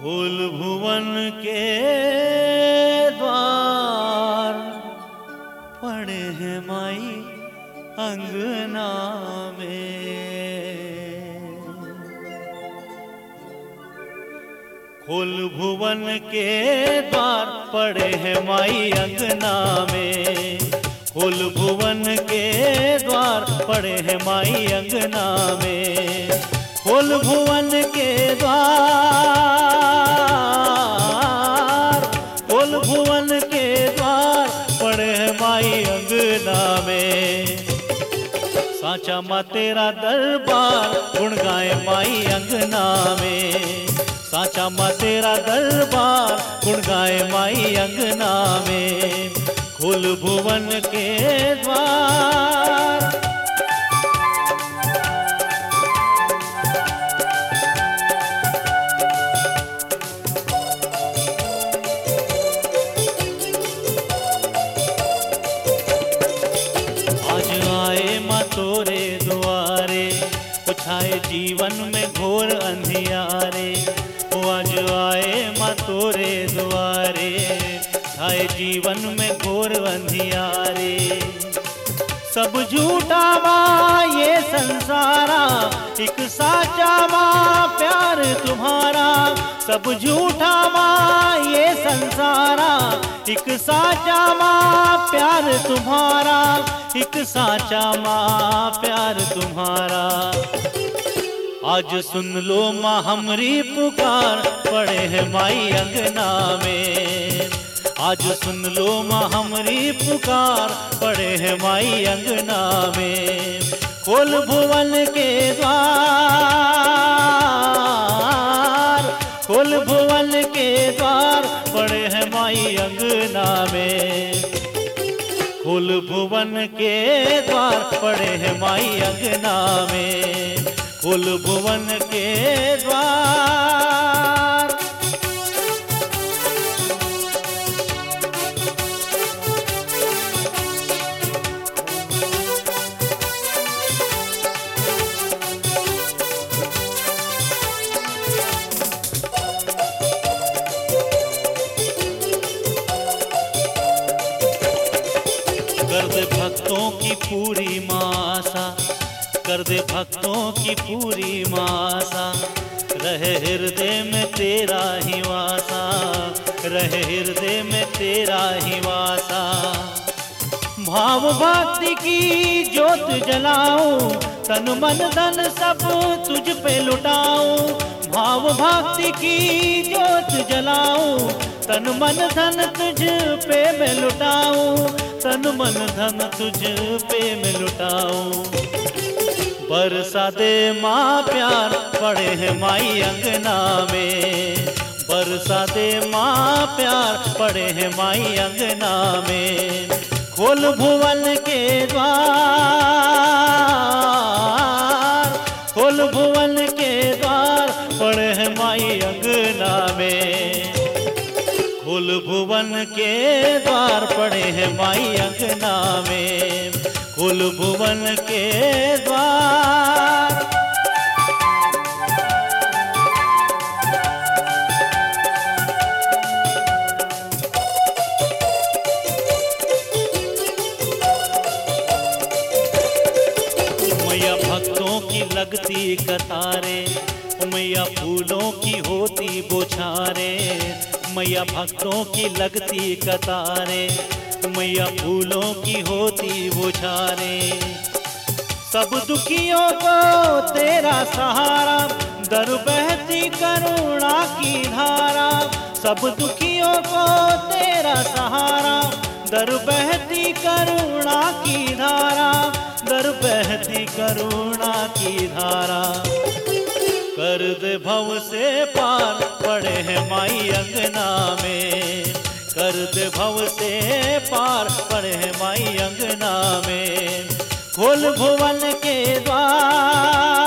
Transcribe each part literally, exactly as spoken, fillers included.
खोल भुवन के द्वार पड़े हैं माई अंगना में। खोल भुवन के द्वार पड़े हैं माई अंगना में। खोल भुवन के द्वार पड़े हैं माई अंगना में। खोल भुवन के द्वार, खोल भुवन के द्वार पड़े हैं माई अंगना में। साचा माँ तेरा दरबार गुण गाए माई अंगना में। साचा माँ तेरा दरबार गुण गाए माई अंगना में। खोल भुवन के द्वार। आज आए माँ तोरे द्वारे, छाए जीवन में घोर अंधियारे। वो आज आए माँ तोरे द्वारे, छाए जीवन में घोर अंधियारे। सब झूठा माँ ये संसारा, एक साचा माँ प्यार तुम्हारा। सब झूठा माँ ये संसारा, एक साचा माँ प्यार तुम्हारा। एक साचा माँ प्यार तुम्हारा। आज सुन लो माँ हमरी पुकार पड़े हैं माई अंगना में। आज सुन लो माँ हमरी पुकार पड़े हैं माई अंगना में। खोल भुवन के द्वार, खोल भुवन के द्वार पड़े हैं माई अंगना में। खोल भुवन के द्वार पड़े हैं माई अंगना में। खोल भुवन के द्वार। कर दे भक्तों की पूरी मासा, कर दे भक्तों की पूरी मासा। रहे हृदय में तेरा ही वासा, रहे हृदय में तेरा ही वासा। भाव भक्ति की ज्योत जलाऊं, तन मन धन सब तुझ पे लुटाऊं। भाव भक्ति की ज्योत जलाऊं, तन मन धन तुझ पे मैं लुटाऊं। तन मन धन तुझ पे मैं लुटाऊं। बरसा दे माँ प्यार पड़े हैं माई अंगना में। बरसा दे माँ प्यार पड़े हैं माई अंगना में। खोल भुवन के द्वार, खोल भुवन के द्वार पड़े हैं माई अंगना में। खोल भुवन के द्वार पड़े हैं माई अंगना में। खोल भुवन के द्वार। मैया भक्तों की लगती कतारे, मैया फूलों की होती बोछारे। मैया भक्तों की लगती कतारे, मैया फूलों की होती बोछारे। सब दुखियों को तेरा सहारा, दर बहती करुणा की धारा। सब दुखियों को तेरा सहारा, दर बहती करुणा की धारा। दर बहती करुणा की धारा। कर दे भव से पार पड़े हैं माई अंगना में। कर दे भव से पार पड़े हैं माई अंगना में। खोल भुवन के द्वार,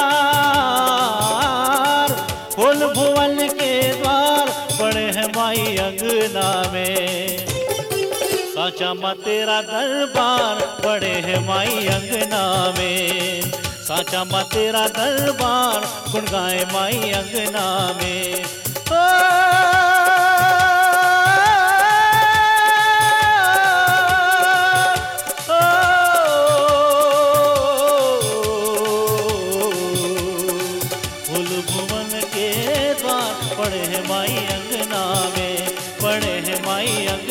खोल भुवन के द्वार पड़े हैं माई अंगना में। साचा माँ तेरा दरबार पड़े हैं माई अंगना में। साचा माँ तेरा दरबार गुण गाए माई अंगना में। ओ हैं माई अंगना में, पड़े हैं माई अंगना